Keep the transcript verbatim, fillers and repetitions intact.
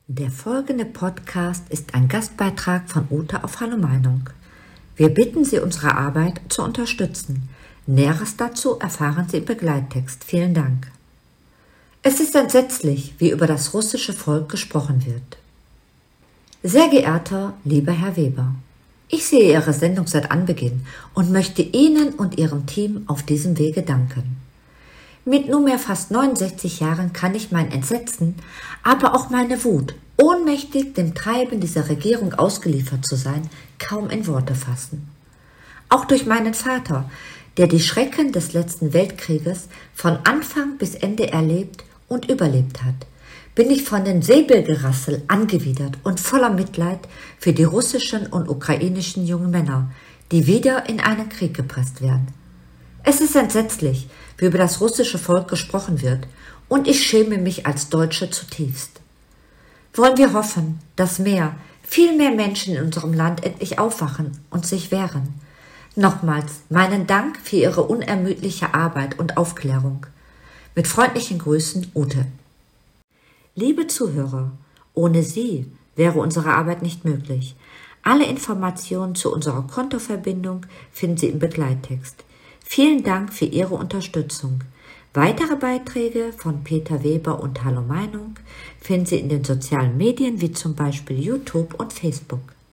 Der folgende Podcast ist ein Gastbeitrag von Ute auf Hallo Meinung. Wir bitten Sie, unsere Arbeit zu unterstützen. Näheres dazu erfahren Sie im Begleittext. Vielen Dank. Es ist entsetzlich, wie über das russische Volk gesprochen wird. Sehr geehrter, lieber Herr Weber, ich sehe Ihre Sendung seit Anbeginn und möchte Ihnen und Ihrem Team auf diesem Wege danken. Mit nunmehr fast neunundsechzig Jahren kann ich mein Entsetzen, aber auch meine Wut, ohnmächtig dem Treiben dieser Regierung ausgeliefert zu sein, kaum in Worte fassen. Auch durch meinen Vater, der die Schrecken des letzten Weltkrieges von Anfang bis Ende erlebt und überlebt hat, bin ich von dem Säbelgerassel angewidert und voller Mitleid für die russischen und ukrainischen jungen Männer, die wieder in einen Krieg gepresst werden. Es ist entsetzlich, wie über das russische Volk gesprochen wird, und ich schäme mich als Deutsche zutiefst. Wollen wir hoffen, dass mehr, viel mehr Menschen in unserem Land endlich aufwachen und sich wehren. Nochmals meinen Dank für Ihre unermüdliche Arbeit und Aufklärung. Mit freundlichen Grüßen, Ute. Liebe Zuhörer, ohne Sie wäre unsere Arbeit nicht möglich. Alle Informationen zu unserer Kontoverbindung finden Sie im Begleittext. Vielen Dank für Ihre Unterstützung. Weitere Beiträge von Peter Weber und Hallo Meinung finden Sie in den sozialen Medien wie zum Beispiel YouTube und Facebook.